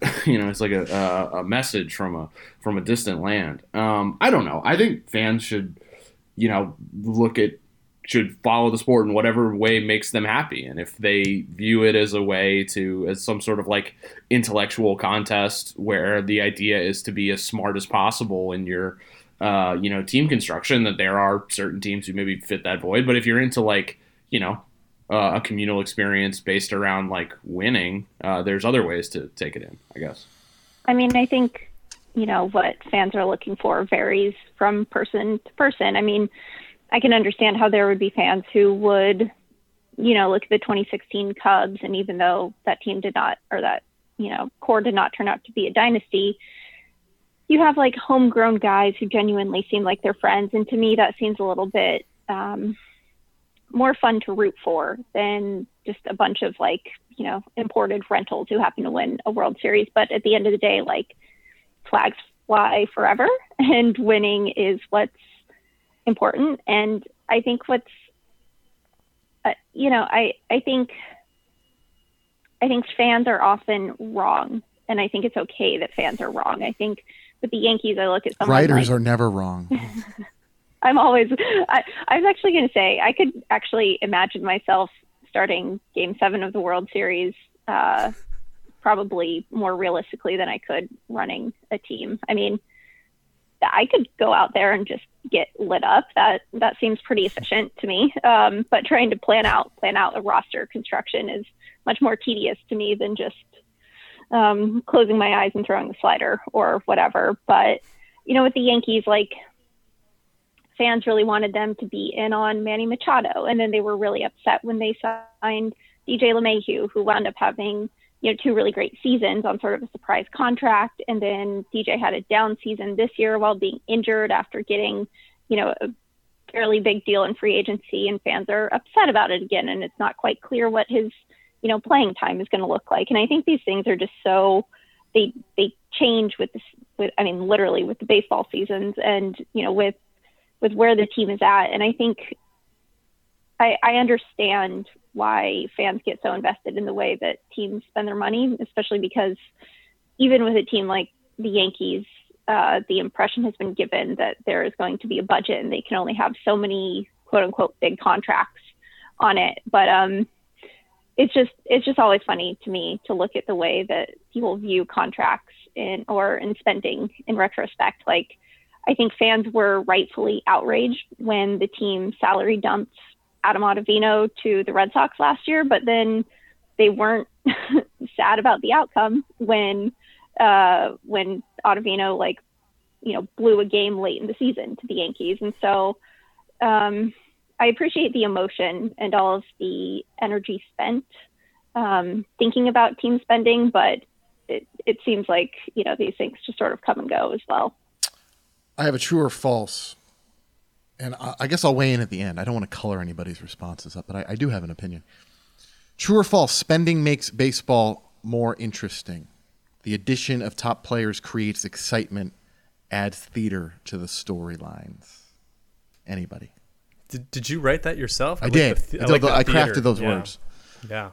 G: a message from a distant land. I don't know. I think fans should, should follow the sport in whatever way makes them happy. And if they view it as as some sort of like intellectual contest where the idea is to be as smart as possible in your, team construction, that there are certain teams who maybe fit that void. But if you're into like, a communal experience based around like winning, there's other ways to take it in, I guess.
E: I mean, I think, what fans are looking for varies from person to person. I mean, I can understand how there would be fans who would, look at the 2016 Cubs, and even though that team did not, or that, core did not turn out to be a dynasty, you have like homegrown guys who genuinely seem like they're friends. And to me, that seems a little bit more fun to root for than just a bunch of like, imported rentals who happen to win a World Series. But at the end of the day, like, flags fly forever, and winning is what's important. And I think I think fans are often wrong, and I think it's okay that fans are wrong. I think with the Yankees, I look at someone
C: writers are never wrong.
E: I was actually going to say, I could actually imagine myself starting Game 7 of the World Series, probably more realistically than I could running a team. I mean, I could go out there and just get lit up. That seems pretty efficient to me. But trying to plan out a roster construction is much more tedious to me than just closing my eyes and throwing the slider or whatever. But, with the Yankees, like, fans really wanted them to be in on Manny Machado. And then they were really upset when they signed DJ LeMahieu, who wound up having, 2 really great seasons on sort of a surprise contract. And then DJ had a down season this year while being injured after getting, a fairly big deal in free agency, and fans are upset about it again. And it's not quite clear what his, playing time is going to look like. And I think these things are just so, they change literally with the baseball seasons and, with where the team is at. And I think I understand why fans get so invested in the way that teams spend their money, especially because even with a team like the Yankees, the impression has been given that there is going to be a budget and they can only have so many quote unquote big contracts on it. But it's just always funny to me to look at the way that people view contracts in spending in retrospect. Like, I think fans were rightfully outraged when the team salary dumped Adam Ottavino to the Red Sox last year, but then they weren't sad about the outcome when Ottavino blew a game late in the season to the Yankees. And so I appreciate the emotion and all of the energy spent thinking about team spending, but it seems like these things just sort of come and go as well.
C: I have a true or false, and I guess I'll weigh in at the end. I don't want to color anybody's responses up, but I do have an opinion. True or false, spending makes baseball more interesting. The addition of top players creates excitement, adds theater to the storylines. Anybody?
F: Did you write that yourself?
C: I did. I crafted those words.
F: Yeah.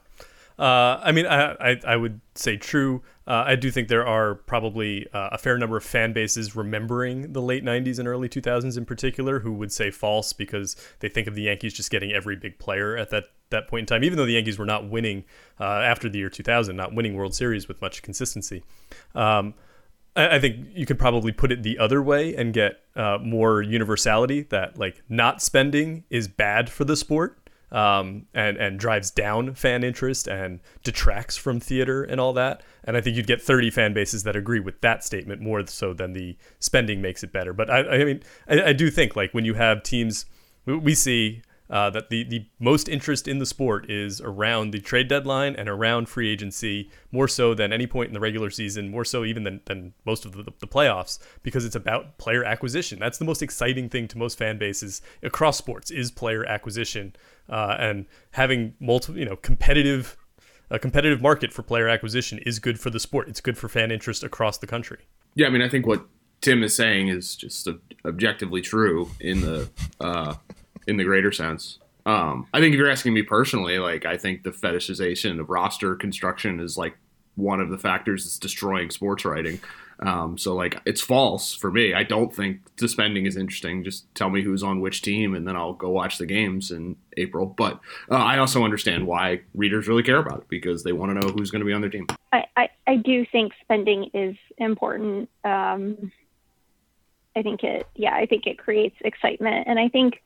F: I would say true. I do think there are probably a fair number of fan bases remembering the late 90s and early 2000s in particular who would say false because they think of the Yankees just getting every big player at that point in time, even though the Yankees were not winning after the year 2000, not winning World Series with much consistency. I think you could probably put it the other way and get more universality that like not spending is bad for the sport. And drives down fan interest and detracts from theater and all that. And I think you'd get 30 fan bases that agree with that statement more so than the spending makes it better. But I do think like when you have teams, we see that the most interest in the sport is around the trade deadline and around free agency, more so than any point in the regular season, more so even than most of the playoffs, because it's about player acquisition. That's the most exciting thing to most fan bases across sports is player acquisition. And having multiple, competitive a competitive market for player acquisition is good for the sport. It's good for fan interest across the country.
G: Yeah, I mean, I think what Tim is saying is just objectively true in the greater sense. I think if you're asking me personally, like, I think the fetishization of roster construction is like one of the factors that's destroying sports writing. So like, it's false for me. I don't think suspending is interesting. Just tell me who's on which team, and then I'll go watch the games in April. But I also understand why readers really care about it, because they want to know who's going to be on their team.
E: I do think spending is important. I think it creates excitement, and I think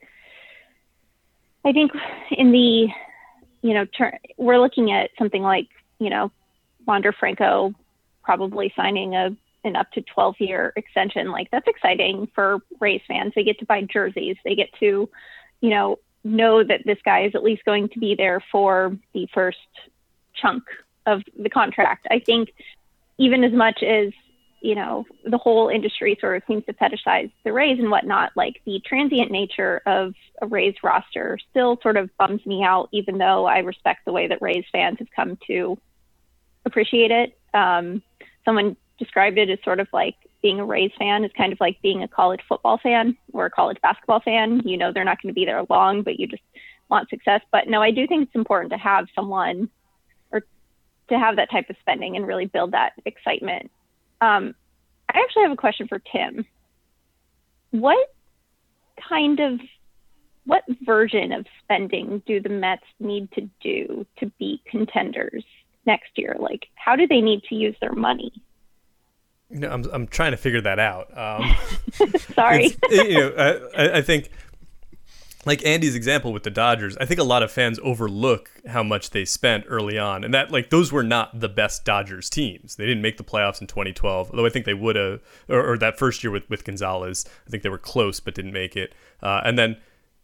E: in the, we're looking at something like, Wander Franco probably signing an up to 12-year extension. Like, that's exciting for Rays fans. They get to buy jerseys. They get to, know that this guy is at least going to be there for the first chunk of the contract. I think even as much as, the whole industry sort of seems to fetishize the Rays and whatnot, like, the transient nature of a Rays roster still sort of bums me out, even though I respect the way that Rays fans have come to appreciate it. Someone described it as sort of like being a Rays fan is kind of like being a college football fan or a college basketball fan. They're not going to be there long, but you just want success. But no, I do think it's important to have someone, or to have that type of spending and really build that excitement. I actually have a question for Tim. What version of spending do the Mets need to do to be contenders next year? Like, how do they need to use their money?
F: I'm trying to figure that out.
E: Sorry.
F: I think, like Andy's example with the Dodgers, I think a lot of fans overlook how much they spent early on, and that, like, those were not the best Dodgers teams. They didn't make the playoffs in 2012, although I think they would have, or that first year with Gonzalez, I think they were close but didn't make it. And then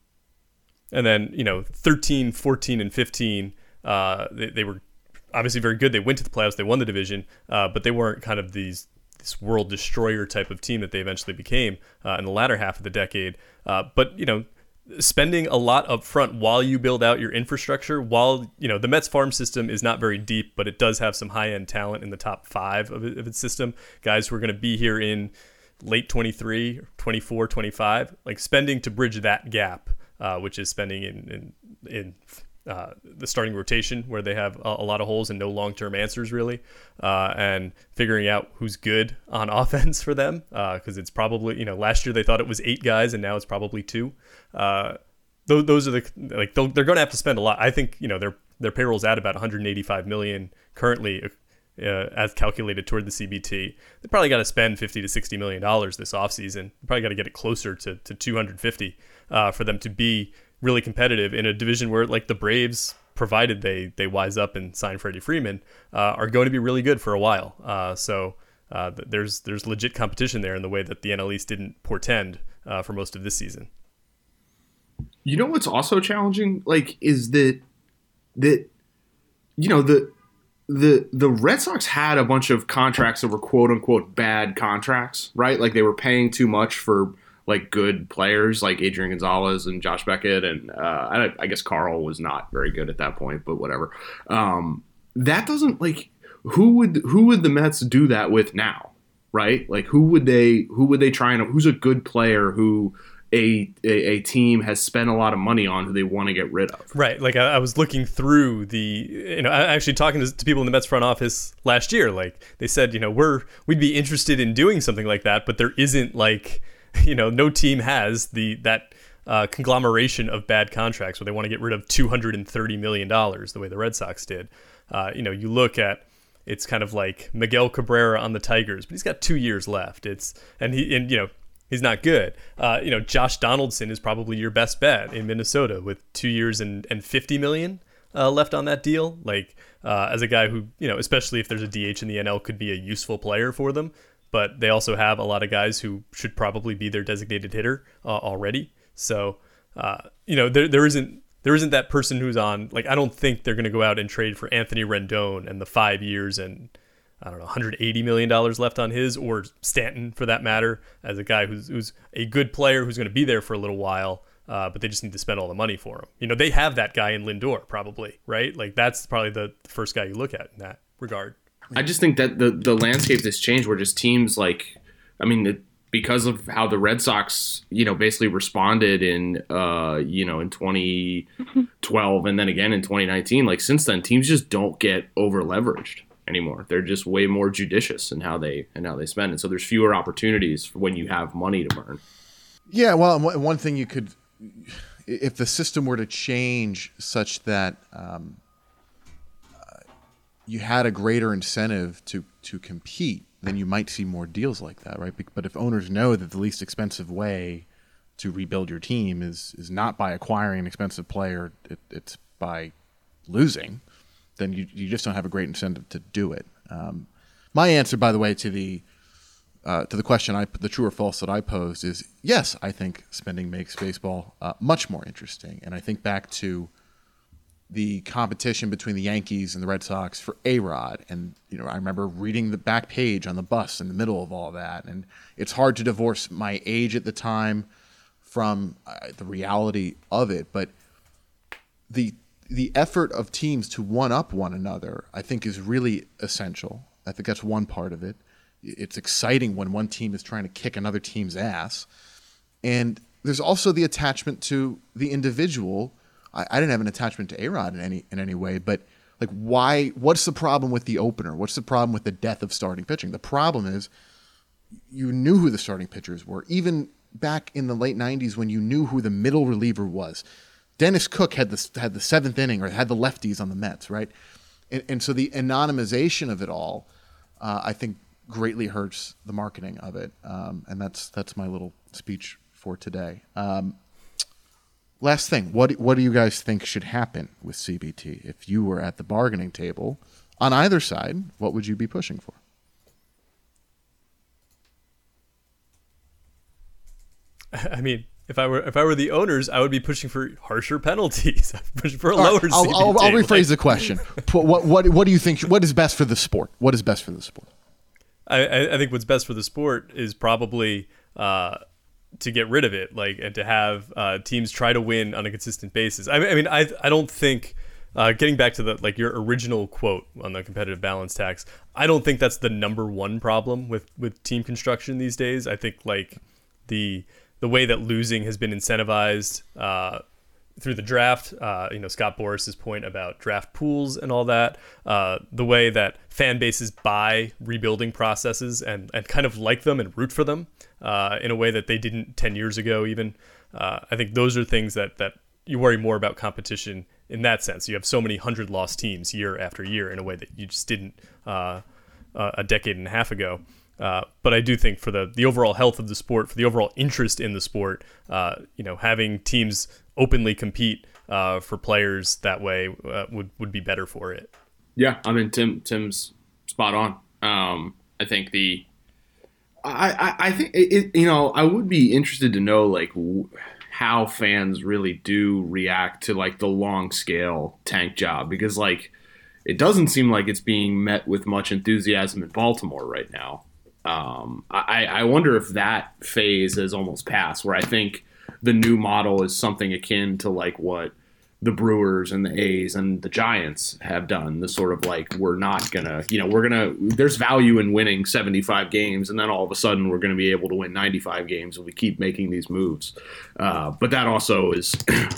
F: 13, 14, and 15, they were obviously very good. They went to the playoffs, they won the division, but they weren't kind of this world destroyer type of team that they eventually became in the latter half of the decade. But spending a lot up front while you build out your infrastructure, while the Mets farm system is not very deep, but it does have some high-end talent in the top 5 of its system, guys who are going to be here in late 23, 24, 25, like spending to bridge that gap, which is spending in the starting rotation, where they have a lot of holes and no long-term answers really, and figuring out who's good on offense for them, because it's probably, last year they thought it was 8 guys and now it's probably 2. Those are they're going to have to spend a lot. I think their payroll's at about $185 million currently, as calculated toward the CBT. They probably got to spend $50 to $60 million this offseason. Probably got to get it closer to 250 for them to be really competitive in a division where, like, the Braves, provided they wise up and sign Freddie Freeman, are going to be really good for a while. So there's legit competition there in the way that the NL East didn't portend for most of this season.
G: What's also challenging, like, is that the Red Sox had a bunch of contracts that were quote unquote bad contracts, right? Like, they were paying too much for, like, good players like Adrian Gonzalez and Josh Beckett, and I guess Carl was not very good at that point, but whatever. That doesn't, like, who would the Mets do that with now, right? Like, who would they try and, who's a good player who a team has spent a lot of money on, who they want to get rid of? Right.
F: Like, I was looking through actually talking to people in the Mets front office last year. Like, they said, we'd be interested in doing something like that, but there isn't, like, no team has that conglomeration of bad contracts where they want to get rid of $230 million the way the Red Sox did. You look at, it's kind of like Miguel Cabrera on the Tigers, but he's got 2 years left. He's not good. Josh Donaldson is probably your best bet in Minnesota with 2 years and $50 million left on that deal. Like, as a guy who, especially if there's a DH in the NL, could be a useful player for them. But they also have a lot of guys who should probably be their designated hitter already. So, there isn't that person who's on, like, I don't think they're going to go out and trade for Anthony Rendon and the 5 years and, I don't know, $180 million left on his, or Stanton for that matter, as a guy who's a good player who's going to be there for a little while, but they just need to spend all the money for him. You know, they have that guy in Lindor, probably, right? Like, that's probably the first guy you look at in that regard.
G: I just think that the landscape has changed where just teams like, I mean, because of how the Red Sox, you know, basically responded in 2012 and then again in 2019, like since then, teams just don't get over leveraged anymore. They're just way more judicious in how they spend. And so there's fewer opportunities for when you have money to burn.
C: Yeah, well, one thing you could, if the system were to change such that you had a greater incentive to compete, then you might see more deals like that, right? But if owners know that the least expensive way to rebuild your team is not by acquiring an expensive player, it's by losing, then you just don't have a great incentive to do it. My answer, by the way, to the question, the true or false that I posed is yes, I think spending makes baseball much more interesting. And I think back to the competition between the Yankees and the Red Sox for A-Rod. And, you know, I remember reading the back page on the bus in the middle of all that. And it's hard to divorce my age at the time from the reality of it. But the effort of teams to one-up one another, I think, is really essential. I think that's one part of it. It's exciting when one team is trying to kick another team's ass. And there's also the attachment to the individual. I didn't have an attachment to A-Rod in any way, but like, why? What's the problem with the opener? What's the problem with the death of starting pitching? The problem is you knew who the starting pitchers were, even back in the late 90s when you knew who the middle reliever was. Dennis Cook had the seventh inning, or had the lefties on the Mets, right? And so the anonymization of it all, I think, greatly hurts the marketing of it. And that's my little speech for today. Last thing, what do you guys think should happen with CBT? If you were at the bargaining table on either side, what would you be pushing for?
F: I mean, if I were the owners, I would be pushing for harsher penalties. Pushing for a lower CBT.
C: I'll rephrase the question. What do you think? What is best for the sport? What is best for the sport?
F: I think what's best for the sport is probably to get rid of it, and to have teams try to win on a consistent basis. I don't think, getting back to your original quote on the competitive balance tax, I don't think that's the number one problem with team construction these days. I think the way that losing has been incentivized through the draft, Scott Boris's point about draft pools and all that, the way that fan bases buy rebuilding processes and kind of like them and root for them in a way that they didn't 10 years ago even. I think those are things that you worry more about competition in that sense. You have so many 100 lost teams year after year in a way that you just didn't a decade and a half ago. But I do think for the overall health of the sport, for the overall interest in the sport, having teams openly compete for players that way would be better for it.
G: Yeah, I mean, Tim's spot on. I think I think it, I would be interested to know how fans really do react to the long scale tank job, because it doesn't seem like it's being met with much enthusiasm in Baltimore right now. I wonder if that phase has almost passed, where I think the new model is something akin to what the Brewers and the A's and the Giants have done. The sort of we're not gonna, there's value in winning 75 games, and then all of a sudden we're going to be able to win 95 games if we keep making these moves. But that also is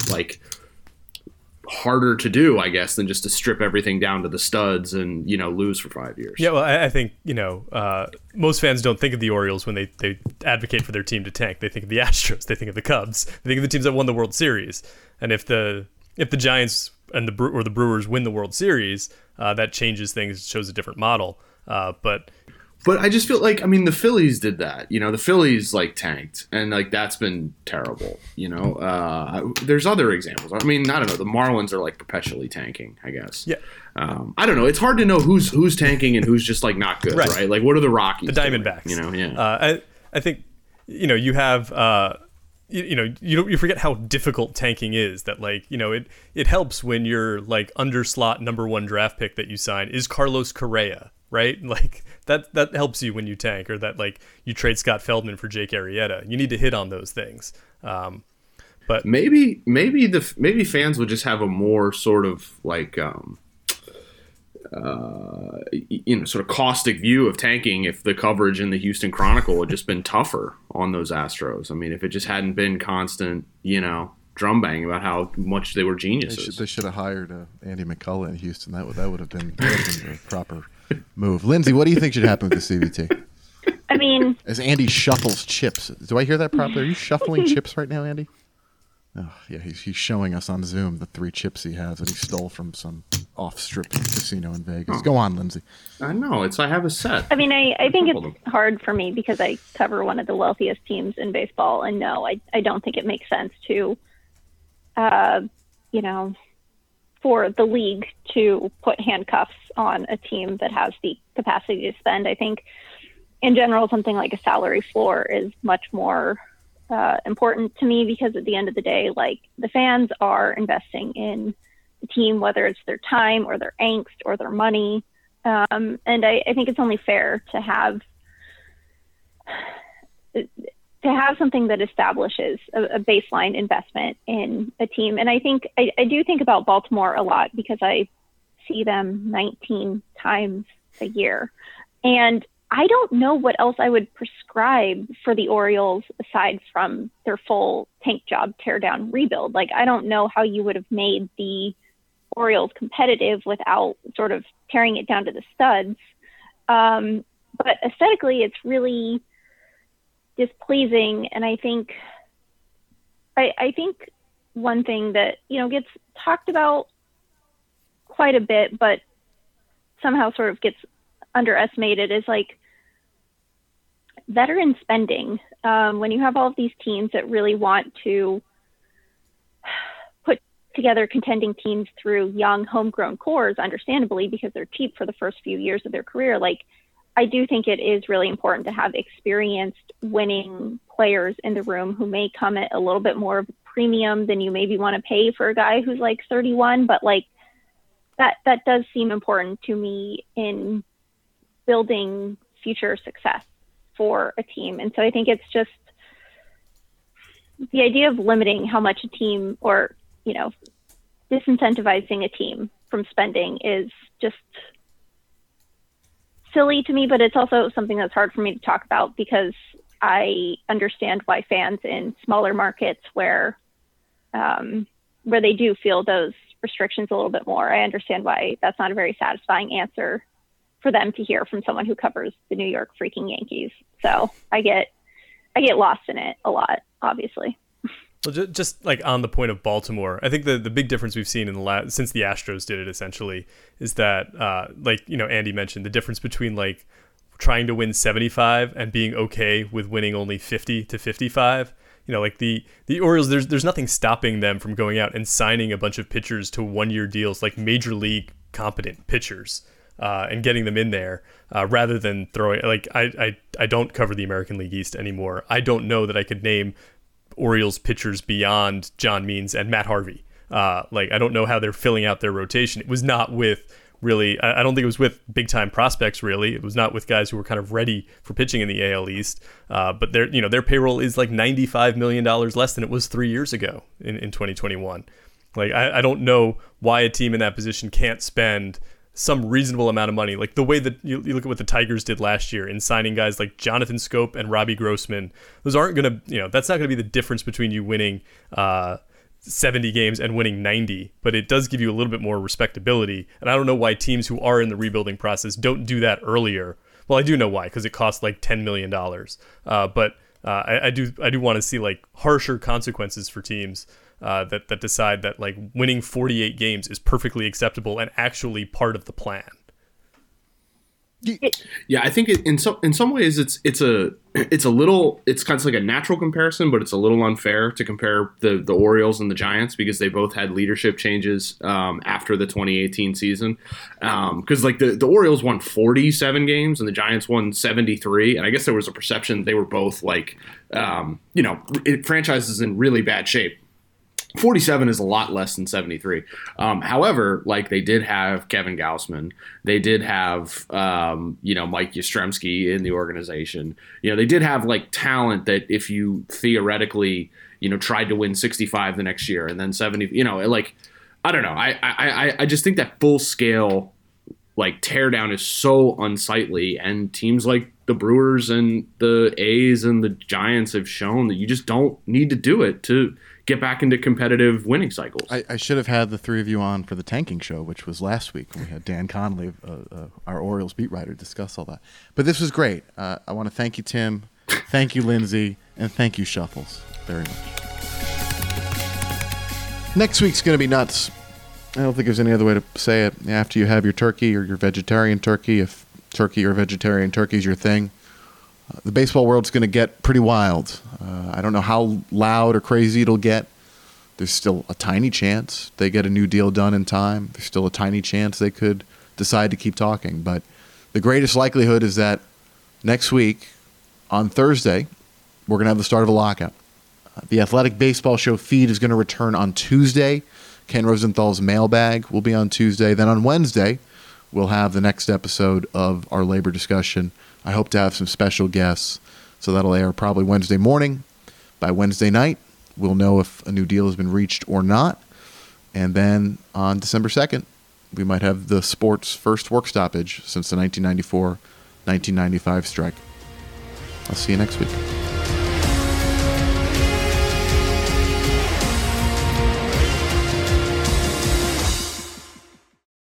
G: harder to do, I guess, than just to strip everything down to the studs and lose for 5 years.
F: Yeah, well, I think most fans don't think of the Orioles when they advocate for their team to tank. They think of the Astros, they think of the Cubs, they think of the teams that won the World Series. And if the Giants and the Brewers win the World Series, that changes things, shows a different model.
G: But I just feel the Phillies did that. The Phillies tanked, and that's been terrible. There's other examples. I don't know. The Marlins are perpetually tanking, I guess.
F: Yeah.
G: I don't know. It's hard to know who's tanking and who's just not good, right? What are the Rockies?
F: The Diamondbacks.
G: Doing? Yeah.
F: I think you have. You forget how difficult tanking is. That it helps when your under slot number 1 draft pick that you sign is Carlos Correa, right? That helps you when you tank, or that you trade Scott Feldman for Jake Arrieta. You need to hit on those things. But
G: maybe fans would just have a more sort of like sort of caustic view of tanking if the coverage in the Houston Chronicle had just been tougher on those Astros. I mean, if it just hadn't been constant, drum banging about how much they were geniuses.
C: They should have hired Andy McCullough in Houston. That would have been a proper move. Lindsay, what do you think should happen with the CBT?
E: I mean,
C: as Andy shuffles chips, do I hear that properly? Are you shuffling chips right now, Andy? Oh, yeah, he's showing us on Zoom the 3 chips he has that he stole from some off-strip casino in Vegas. Go on, Lindsay.
G: I know. I have a set.
E: I mean, I think it's hard for me because I cover one of the wealthiest teams in baseball, and no, I don't think it makes sense to, for the league to put handcuffs on a team that has the capacity to spend. I think, in general, something like a salary floor is much more important to me because at the end of the day, like, the fans are investing in the team, whether it's their time or their angst or their money. And I think it's only fair to have something that establishes a baseline investment in a team. And I think I do think about Baltimore a lot because I see them 19 times a year. And I don't know what else I would prescribe for the Orioles aside from their full tank job, tear down, rebuild. Like, I don't know how you would have made the Orioles competitive without sort of tearing it down to the studs. But aesthetically, it's really displeasing. And I think one thing that, gets talked about quite a bit, but somehow sort of gets underestimated is like veteran spending. When you have all of these teams that really want to put together contending teams through young homegrown cores, understandably, because they're cheap for the first few years of their career, like, I do think it is really important to have experienced winning players in the room who may come at a little bit more of a premium than you maybe want to pay for a guy who's like 31, but like that does seem important to me in building future success for a team. And so I think it's just the idea of limiting how much a team or, disincentivizing a team from spending is just silly to me, but it's also something that's hard for me to talk about because I understand why fans in smaller markets where they do feel those restrictions a little bit more, I understand why that's not a very satisfying answer for them to hear from someone who covers the New York freaking Yankees. So I get lost in it a lot, obviously.
F: Well, just like on the point of Baltimore, I think the big difference we've seen since the Astros did it essentially is that, Andy mentioned, the difference between like trying to win 75 and being okay with winning only 50 to 55. Like the Orioles, there's nothing stopping them from going out and signing a bunch of pitchers to 1-year deals, like major league competent pitchers, and getting them in there rather than throwing. Like I don't cover the American League East anymore. I don't know that I could name Orioles pitchers beyond John Means and Matt Harvey. I don't know how they're filling out their rotation. It was not with really, I don't think it was with big time prospects really. It was not with guys who were kind of ready for pitching in the AL East. But their payroll is like $95 million less than it was 3 years ago in 2021. Like I don't know why a team in that position can't spend some reasonable amount of money. Like the way that you look at what the Tigers did last year in signing guys like Jonathan Scope and Robbie Grossman. Those aren't going to, that's not going to be the difference between you winning 70 games and winning 90, but it does give you a little bit more respectability. And I don't know why teams who are in the rebuilding process don't do that earlier. Well, I do know why, because it costs like $10 million. But I do want to see like harsher consequences for teams that decide that like winning 48 games is perfectly acceptable and actually part of the plan.
G: Yeah, I think in some ways it's kind of like a natural comparison, but it's a little unfair to compare the Orioles and the Giants because they both had leadership changes after the 2018 season. Because like the Orioles won 47 games and the Giants won 73, and I guess there was a perception they were both like franchises in really bad shape. 47 is a lot less than 73. However, like they did have Kevin Gausman, they did have Mike Yastrzemski in the organization. They did have like talent that if you theoretically tried to win 65 the next year and then 70, I don't know. I just think that full scale like teardown is so unsightly, and teams like the Brewers and the A's and the Giants have shown that you just don't need to do it to get back into competitive winning cycles.
C: I should have had the three of you on for the tanking show, which was last week. We had Dan Conley, our Orioles beat writer, discuss all that. But this was great. I want to thank you, Tim. Thank you, Lindsay. And thank you, Shuffles, very much. Next week's going to be nuts. I don't think there's any other way to say it. After you have your turkey or your vegetarian turkey, if turkey or vegetarian turkey is your thing, the baseball world's going to get pretty wild. I don't know how loud or crazy it'll get. There's still a tiny chance they get a new deal done in time. There's still a tiny chance they could decide to keep talking. But the greatest likelihood is that next week, on Thursday, we're going to have the start of a lockout. The Athletic Baseball Show feed is going to return on Tuesday. Ken Rosenthal's mailbag will be on Tuesday. Then on Wednesday, we'll have the next episode of our labor discussion. I hope to have some special guests, so that'll air probably Wednesday morning. By Wednesday night, we'll know if a new deal has been reached or not. And then on December 2nd, we might have the sport's first work stoppage since the 1994-1995 strike. I'll see you next week.